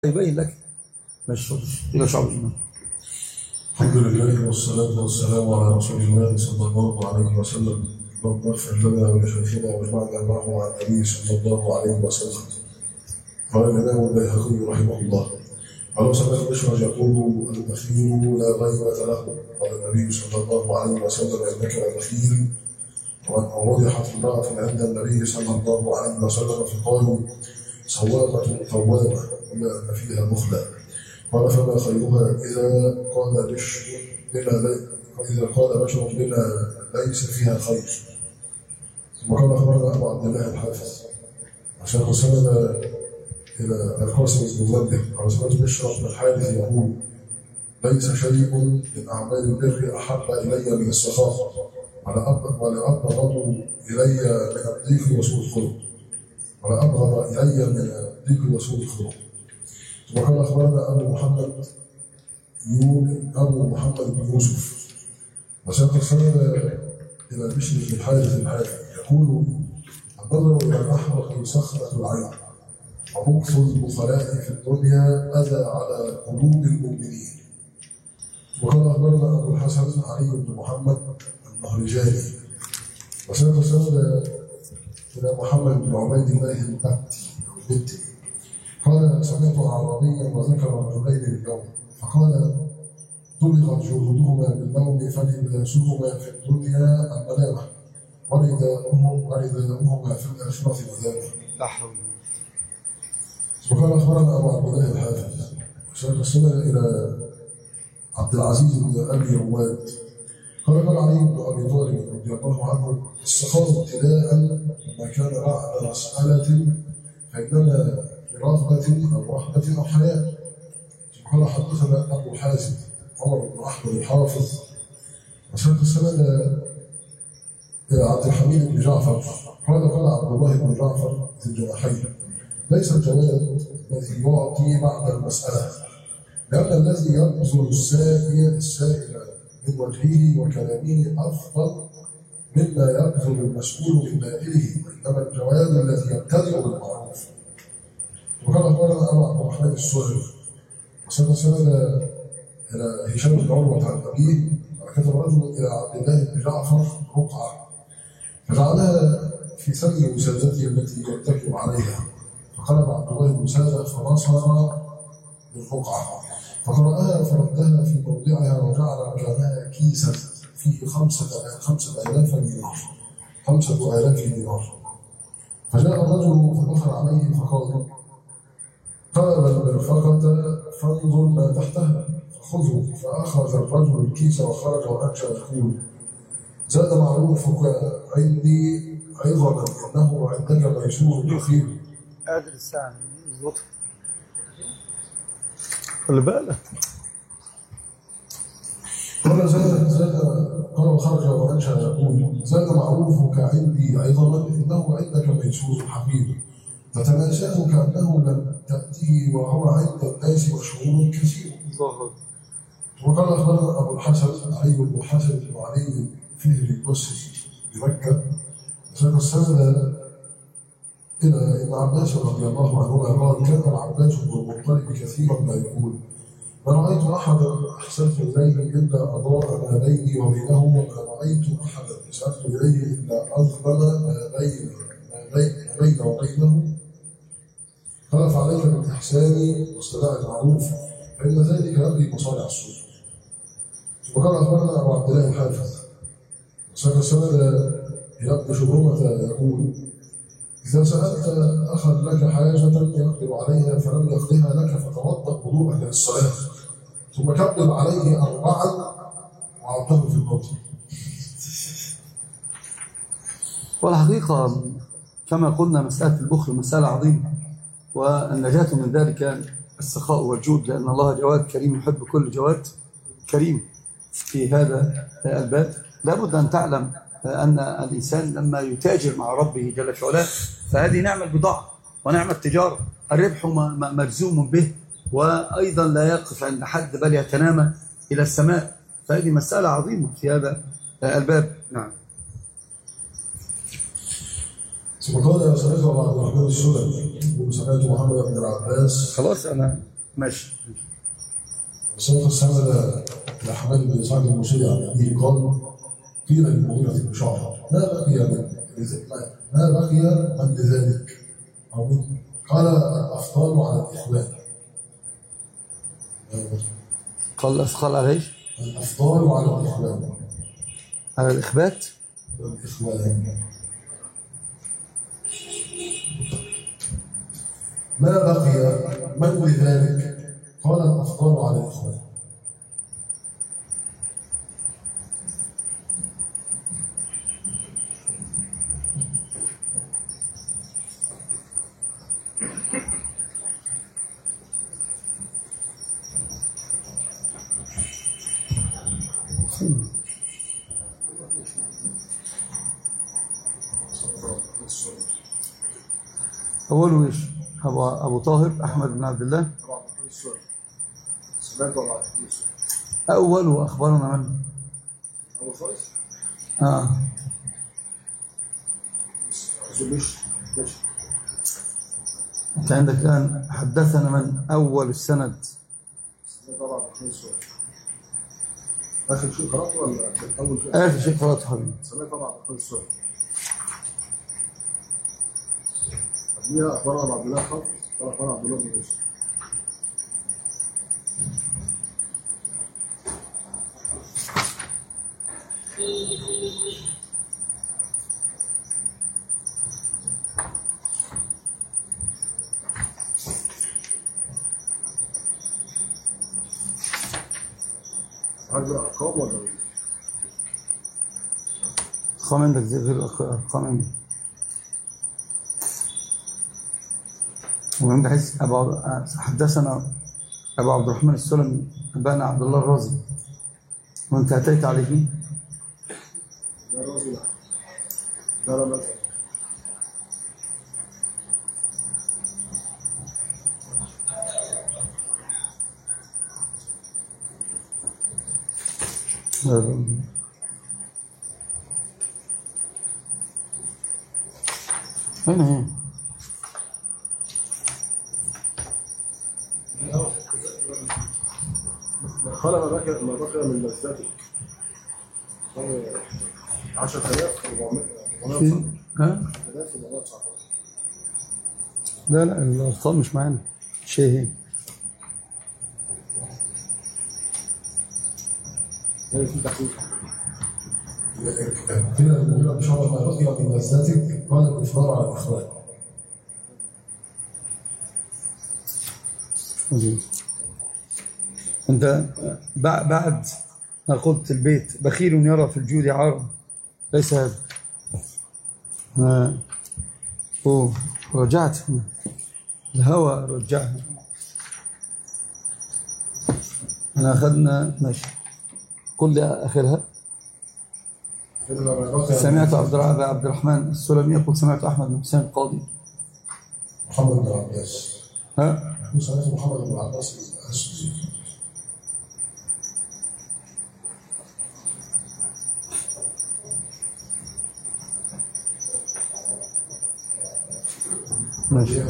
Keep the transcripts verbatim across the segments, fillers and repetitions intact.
يبين لك ماشي إلى شعب الإيمان. الحمد لله والصلاة والسلام على رسول الله صلى الله عليه وسلم. اللهم اغفر لنا ولشيخنا واجمعنا معه مع النبي صلى الله عليه وسلم. قال الإمام البيهقي رحمه الله: قال سمعت المشرج يقول: البخيل لا غيبة له. قال النبي صلى الله عليه وسلم: إنك لبخيل. وأن وضحت امرأة عند النبي صلى الله عليه وسلم فقالوا: صوامة طوامة وما أن فيها بخلا. قال: فما خيرها إذا قال بشر بما إذا قال بشر بما ليس فيها خير. ثم قال: أخبرنا أبو عبد الله الحافظ عشان سند إلى القاسم بن منبه قال: سمعت بشر بن الحارث يقول: ليس شيء من أعمال البر أحب إلي من السخاء ولا أبغض إلي من الضيق وسوء الخلق ولا أبغض إلي من الضيق وسوء الخلق. ثم قال: أخبرنا أبو محمد أبو محمد بن يوسف وساق سند إلى بشر بن الحارث الحارث يقول: النظر إلى الأحمق صخرة العين ومكث البخلاء في الدنيا أذى على قلوب المؤمنين. وقال: أخبرنا أبو الحسن علي بن محمد المهرجاني وساق سند إلى محمد بن عبيد الله البتي قال: سمعت أعرابيا وذكر رجلين بالنوم فقال: طلقت جهودهما بالنوم فلباسهما في الدنيا الملامة ورداؤهما في الآخرة مذابة. لا حول. وقال: أخبرنا أبو عبد الله الحافظ وساق السند إلى عبد العزيز بن أبي رواد قال: قال علي بن أبي طالب رضي الله عنه: السخاء ابتداء ما كان بعد مسألة فإنما برغبة أو رهبة أو حياة. قال: حدثنا أبو حازم عمر بن أحمد الحافظ وساق السند إلى عبد الحميد بن جعفر قال: قال عبد الله بن جعفر ذي الجناحين: ليس الجواد الذي يعطي بعد المسألة، لأن الذي يبذل السائل السائل من وجهه وكلامه أفضل مما يبذل المسؤول من مائله، وإنما الجواد الذي يبتدئ بالمعروف. وقال: أخبرنا أبو عبد الرحمن السهري وسند سند إلى هشام بن عروة عن أبيه وكتب رجل إلى عبد الله بن جعفر رقعة فجعلها في ثمن وسادته التي يتكئ عليها، فقلب عبد الله بن سادة فنصر بالرقعة فقرأها فردها في موضعها وجعل مكانها كيسا فيه خمسة خمسة آلاف دينار خمسة آلاف دينار. فجاء الرجل فدخل عليه فقال: قال المرفقة فانظر ما تحتها فخذه. فأخذ الرجل الكيس وخرج وأنشأ يقول: زاد معروفك عندي عظما إنه عندك ميسور أخير. قادر الساعة يظبطها خلي بالك. قال: زاد زاد قال وخرج وأنشأ يقول: زاد معروفك عندي عظما إنه عندك ميسور حبيب فتناساه كأنه لم تأتيه وهو عند الناس مشهور كثير. وقال: أخبرنا أبو الحسن علي بن الحسن بن علي فهري البصري بمكة وساق السند إلى ابن عباس رضي الله عنهما قال: كان العباس بن المطلب كثيرا ما يقول: ما رأيت أحدا أحسنت إليه إلا أضاء ما بيني وبينه، وما رأيت أحدا أسألت إليه إلا أظلم ما بين ما بين وبينه. قال: فعليك بالإحسان واصطناع المعروف فإن ذلك يقضي مصالح السوء. وقال: أخبرنا أبو عبد الله الحافظ وساق السند إلى ابن شبرمة يقول: إذا سألت أخا لك حاجة يقدر عليها فلم يقضها لك فتوضأ وضوءا للصلاة ثم كبر عليه أربعا وأعطاه في الموت. والحقيقة كما قلنا مسألة البخل مسألة عظيمة، والنجاة من ذلك السخاء والجود، لأن الله جواد كريم يحب كل جواد كريم. في هذا الباب لابد أن تعلم أن الإنسان لما يتاجر مع ربه جل في علاه فهذه نعمة البضاعة ونعمة التجارة، الربح مجزوم به، وأيضا لا يقف عند حد بل يتنامى إلى السماء، فهذه مسألة عظيمة في هذا الباب. نعم. ثم قال: سمعت عبد الرحمن السلمي وسمعت محمد بن العباس. خلاص أنا ماشي. وسوف سأل الأحمد بن سعد المسيء عن أبيه قال قيل للمغيرة بن شعبة ما بقي من ما بقي من لذلك أو من قال الأفضال على الإخوان. قال الأفضال على ايش؟ الأفضال على الإخوان، على الإخبات. الإخوان ما بقي من لذلك قال الأفضال على الإخوان. أوله إيش؟ أبو, أبو طاهر أحمد بن عبد الله. أول وأخبرنا من؟ أبو فارس. آه. أنت عندك الآن حدثنا من أول السند. آخر شيء قرأته ولا أول شيء؟ آخر شيء قرأته حبيبي. سمعت طبعا بقول السؤال. قبلها أخبرنا عبد الله حافظ قال أخبرنا عبد الله بن يوسف. هذا أرقام ولا غير؟ أرقام عندك زي غير أرقام عندك. ومن بحيث أبو حدثنا أبو عبد الرحمن السلمي أنبأنا عبد الله الرازي وأنت أتيت عليه. لا الرازي لا لا لا لا أين هي؟ قال ما بقي ما بقي من لذاتك عشرة آلاف وأربعمائة. ها؟ لا لا الأرقام مش معانا شيء هي. هي في تحقيق. قيل المغيرة بن شعبة ما بقي من لذاتك قال الإفطار على الإخوان. أنت بعد ما قلت البيت بخيل يرى في الجود عارا ليس هذا. أوه رجعت الهوى رجعها. أنا أخذنا ماشي كل آخرها. سمعت عبد عبد الرحمن السلمي يقول سمعت أحمد بن حسين القاضي. محمد بن عباس. ها؟ سمعت محمد بن عباس الأسدي. ماشي.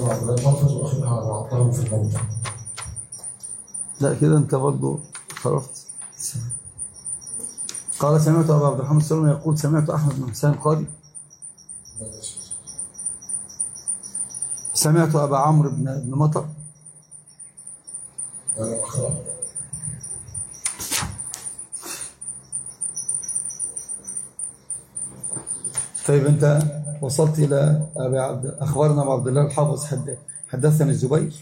لا كده أنت برضو خرفت. قال سمعت أبو عبد الرحمن السلمي يقول سمعت أحمد بن حسين القاضي. سمعت أبا عمرو بن بن مطر. طيب أنت وصلت إلى أبي عبد أخبرنا أبو عبد الله الحافظ حد حدثني الزبير.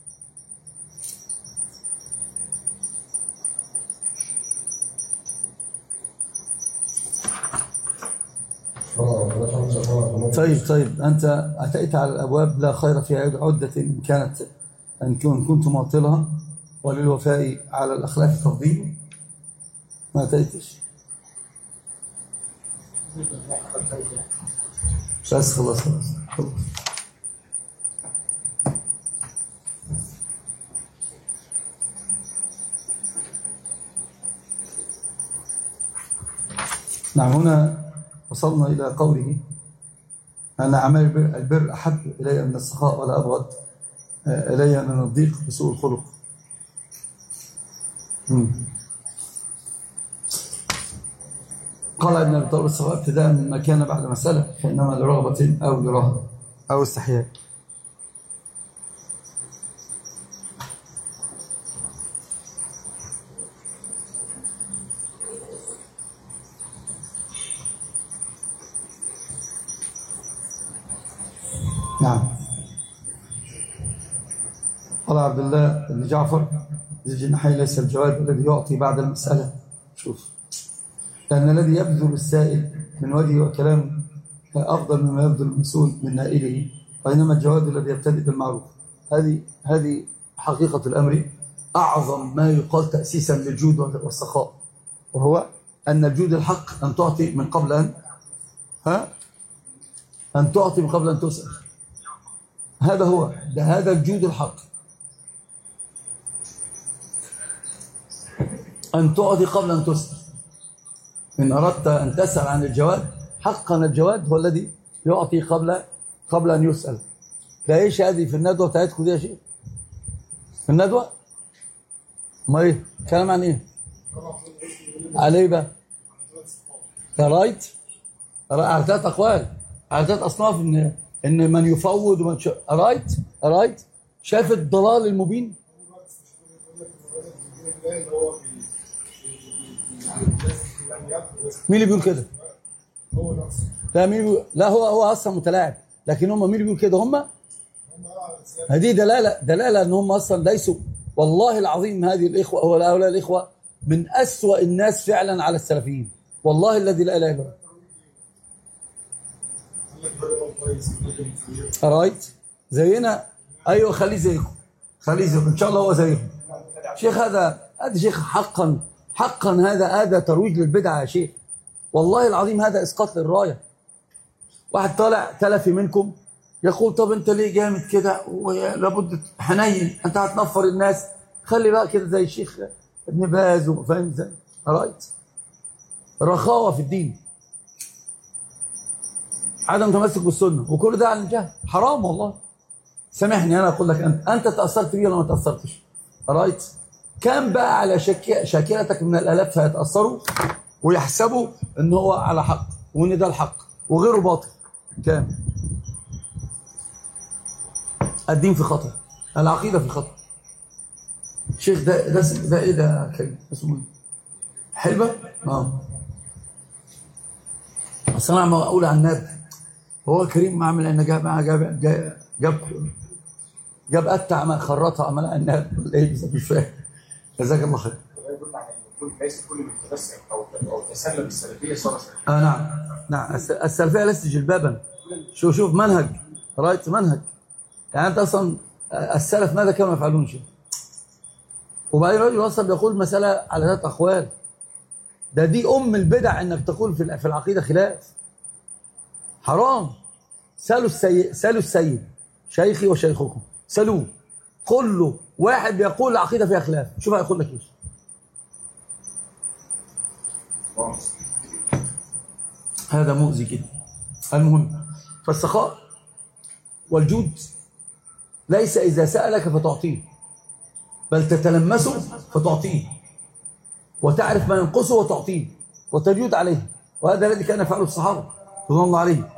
طيب طيب أنت أتيت على الأبواب لا خير فيها عدة إن كانت أن كنت معطلها وللوفاء على الأخلاق تفضيل ما أتيتش. بس خلاص خلاص خلاص. نعم هنا وصلنا إلى قوله أن أعمال البر أحب إلي من السخاء ولا أبغض إلي من الضيق بسوء الخلق. مم. قال ابن أبي طالب الصغير ابتداء مما كان بعد مسألة فإنما لرغبة أو لرهبة أو استحياء. نعم. قال عبد الله بن جعفر ذي الجناحين ليس الجواب الذي يعطي بعد المسألة. شوف، لأن الذي يبذل السائل من وجهه وكلامه أفضل مما يبذل المسؤول من نائله، وإنما الجواد الذي يبتدئ بالمعروف. هذه هذه حقيقة الأمر، أعظم ما يقال تأسيسا للجود والسخاء، وهو أن الجود الحق أن تعطي من قبل أن ها أن تعطي من قبل أن تسأل. هذا هو ده هذا الجود الحق، أن تعطي قبل أن تسأل. إن أردت أن تسأل عن الجواد حقا، الجواد هو الذي يعطي قبل قبل أن يسأل. لا إيش هذه في الندوة بتاعتكم دي يا شيء؟ في الندوة؟ ما إيه؟ كلام عن إيه؟ عليه بقى؟ رايت؟ على ثلاث أقوال، على ثلاث أصناف، إن إن من يفوض ومن ش... رايت؟ رايت؟ شايف الضلال المبين؟ مين اللي بيقول كده؟ لا مين بيقول؟ لا هو هو اصلا متلاعب، لكن هم مين اللي بيقول كده؟ هم هذه دلاله دلاله ان هم اصلا ليسوا. والله العظيم هذه الاخوه هو هؤلاء الاخوه من أسوأ الناس فعلا على السلفيين، والله الذي لا اله الا هو. رايت؟ زينا، ايوه خليه زيكم، خليه زيكم ان شاء الله، هو زيكم. شيخ هذا هذا شيخ حقا حقا هذا هذا ترويج للبدعه يا شيخ، والله العظيم هذا اسقاط للرايه. واحد طالع تلفي منكم يقول طب انت ليه جامد كده ولابد حنين، انت هتنفر الناس، خلي بقى كده زي الشيخ ابن باز، فاهم ازاي؟ رايت؟ رخاوه في الدين، عدم تمسك بالسنه، وكل ده على الجهل، حرام والله. سامحني انا اقول لك، انت انت تاثرت بيه ولا ما تاثرتش؟ رايت؟ كم بقى على شك... شاكلتك من الالاف هيتاثروا ويحسبوا ان هو على حق وان ده الحق وغيره باطل. كام؟ الدين في خطر، العقيده في خطر. شيخ ده ده ده ايه ده كريم؟ اسمه ايه؟ حلبه؟ اه. اصل انا اقول عن الناب هو كريم عامل ان جاب جاب جاب جاب, جاب قطع ما خرطها عمل الناب ولا ايه؟ مش فاهم. جزاك الله خير. ليس كل المتمسك او او تسلم السلفيه صار اه نعم نعم، السلفيه ليست جلبابا. شوف شوف منهج، رايت؟ منهج. يعني انت اصلا السلف ماذا كانوا يفعلون شيء؟ وبعدين الرجل اصلا بيقول مساله على ثلاث اقوال. ده دي ام البدع انك تقول في في العقيده خلاف. حرام. سالوا السيد سالوا السيد شيخي وشيخكم، سالوه قل له واحد بيقول العقيده فيها خلاف، شوف هيقول لك ايش. هذا مؤذي جدا. المهم، فالسخاء والجود ليس إذا سألك فتعطيه، بل تتلمسه فتعطيه، وتعرف ما ينقصه وتعطيه وتجود عليه. وهذا الذي كان يفعله الصحابة رضوان الله عليهم.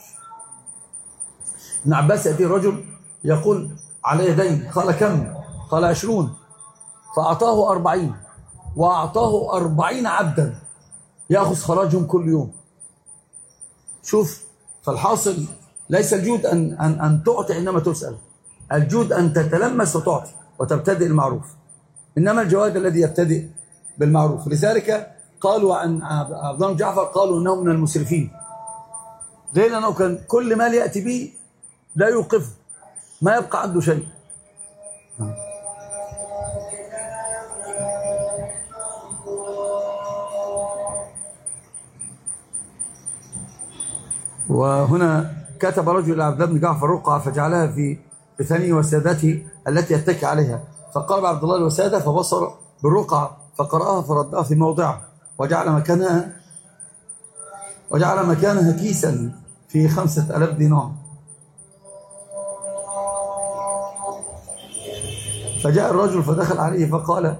ابن عباس يأتي رجل يقول علي دين، قال كم؟ قال عشرون، فأعطاه أربعين، وأعطاه أربعين عبدا يأخذ خراجهم كل يوم. شوف، فالحاصل ليس الجود أن, أن, أن تعطي إنما تسأل، الجود أن تتلمس وتعطي وتبتدئ المعروف، إنما الجواد الذي يبتدئ بالمعروف. لذلك قالوا عن عبد الله بن جعفر قالوا إنه من المسرفين. ليه؟ لأنه كان كل مال يأتي به لا يوقفه، ما يبقى عنده شيء. وهنا كتب رجل إلى عبد الله بن جعفر رقعة فجعلها في بثني وسادته التي يتكي عليها، فقرب عبد الله الوسادة فبصر بالرقعة فقرأها فردها في موضعها، وجعل مكانها وجعل مكانها كيسا في خمسة آلاف دينار. فجاء الرجل فدخل عليه فقال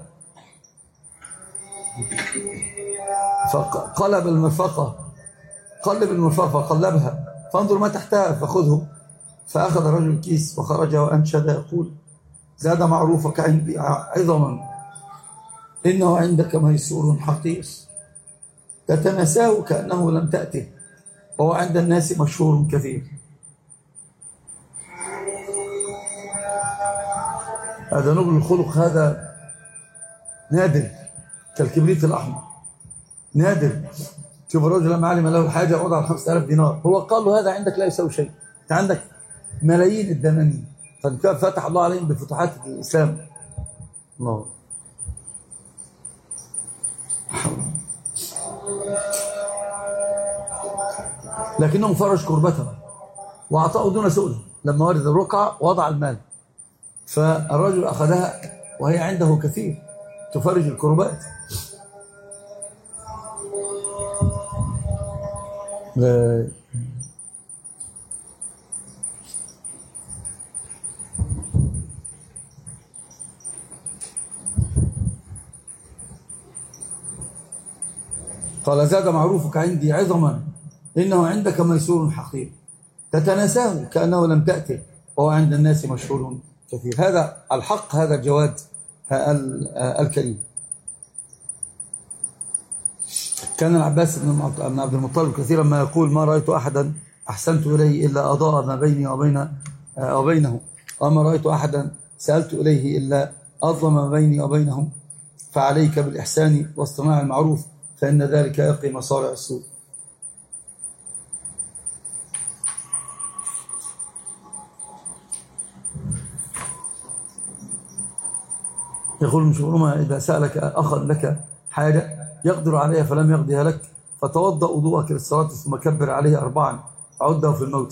فقلب المرفقة قلب المرفقة فقلبها فانظر ما تحتها فخذه. فأخذ الرجل الكيس وخرج وأنشد يقول: زاد معروفك عندي عظما، إنه عندك ميسور حقير، تتناساه كأنه لم تأته، وهو عند الناس مشهور كثير. هذا نبل الخلق، هذا نادر كالكبريت الأحمر، نادر. شوف الرجل لما علم له الحاجة وضع خمسة آلاف دينار، هو قال له هذا عندك لا يساوي شيء، أنت عندك ملايين الدنانير. ففتح الله عليهم بفتوحات الإسلام. الله لكنهم فرج كربتهم وأعطاه دون سؤل. لما ورد الرقعة وضع المال، فالرجل أخذها وهي عنده كثير تفرج الكربات. قال: زاد معروفك عندي عظما، إنه عندك ميسور حقير، تتناساه كأنه لم تأته، وهو عند الناس مشهور كثير. هذا الحق، هذا الجواد الكريم. كان العباس بن عبد المطلب كثيرا ما يقول: ما رأيت أحدا أحسنت إليه إلا أضاء ما بيني وبين وبينه، وما رأيت أحدا سألت إليه إلا أظلم ما بيني وبينه. فعليك بالإحسان واصطناع المعروف، فإن ذلك يقي مصارع السوء. يقول من شغلهما: إذا سألك أخا لك حاجة يقدر عليها فلم يقضيها لك، فتوضأ وضوءك للصلاة ثم كبر عليه أربعا عده في الموت.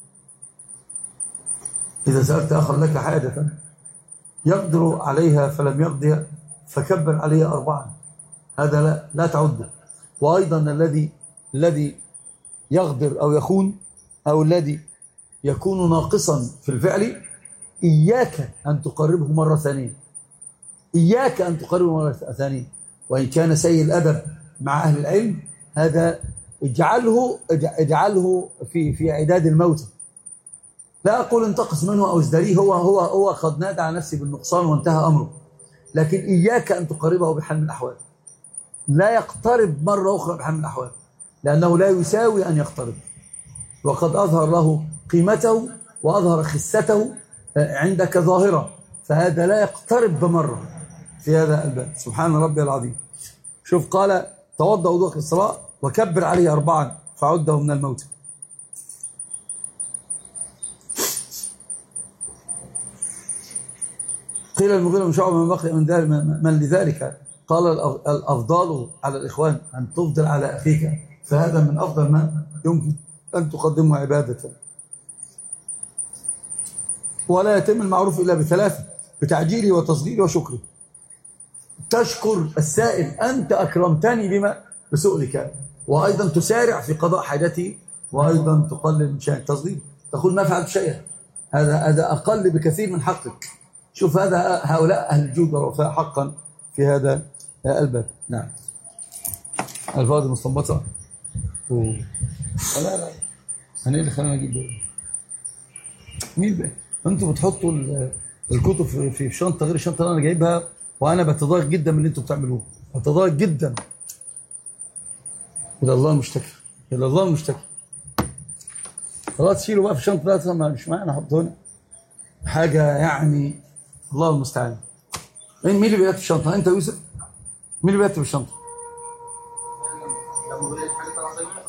إذا سألت أخا لك حاجة يقدر عليها فلم يقضيها فكبر عليه أربعا، هذا لا, لا تعده. وأيضا الذي الذي يغدر أو يخون أو الذي يكون ناقصا في الفعل، إياك أن تقربه مرة ثانية، إياك أن تقربه مرة ثانية. وإن كان سيء الأدب مع أهل العلم، هذا اجعله اجعله في في عداد الموتى. لا أقول انتقص منه أو ازدريه، هو هو هو قد نادى على نفسه بالنقصان وانتهى أمره، لكن إياك أن تقربه بحال من الأحوال. لا يقترب مرة أخرى بحال من الأحوال، لأنه لا يساوي أن يقترب، وقد أظهر له قيمته وأظهر خسته عندك ظاهرة، فهذا لا يقترب بمرة في هذا الباب. سبحان ربي العظيم. شوف، قال: توضأ وضوءك للصلاة وكبر عليه أربعا فعده من الموت. قيل المغيرة بن شعبة: من بقي من ذلك من لذلك؟ قال: الأفضال على الإخوان أن تفضل على أخيك، فهذا من أفضل ما يمكن أن تقدمه عبادة. ولا يتم المعروف إلا بثلاثة: بتعجيله وتصديره وشكره. تشكر السائل، أنت أكرمتني بما بسؤلك، وأيضا تسارع في قضاء حاجتي، وأيضا تقلل من شأن تصدير، تقول ما فعلت شيئا، هذا هذا أقل بكثير من حقك. شوف، هذا هؤلاء أهل الجود والوفاء حقا في هذا الباب. نعم. الفاظ المستنبطة. لا لا أنا اللي خلينا نجيب ده. مين بقى؟ أنتوا بتحطوا الكتب في في شنطة غير الشنطة اللي أنا جايبها، وأنا بتضايق جدا من اللي أنتوا بتعملوه، بتضايق جدا. إلى الله المشتكى، إلى الله المشتكى. خلاص شيلوا بقى في الشنطة ده، مش معانا، حطوا هنا حاجة يعني الله المستعان. مين اللي بيكتب الشنطة؟ أنت يوسف؟ مين اللي بيكتب الشنطة؟